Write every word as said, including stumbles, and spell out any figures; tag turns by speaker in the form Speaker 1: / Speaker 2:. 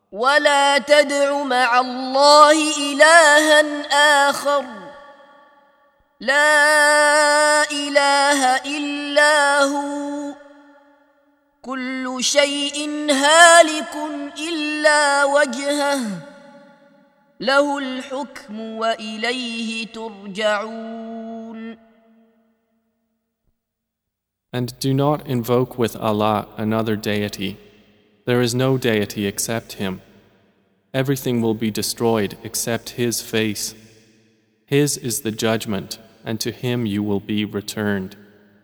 Speaker 1: ولا تدع مع الله إلها آخر لا إله إلا هو كل شيء هالك إلا وجهه له الحكم وإليه ترجعون.
Speaker 2: And do not invoke with Allah another deity. There is no deity except Him. Everything will be destroyed except His face. His is the judgment, and to Him you will be returned.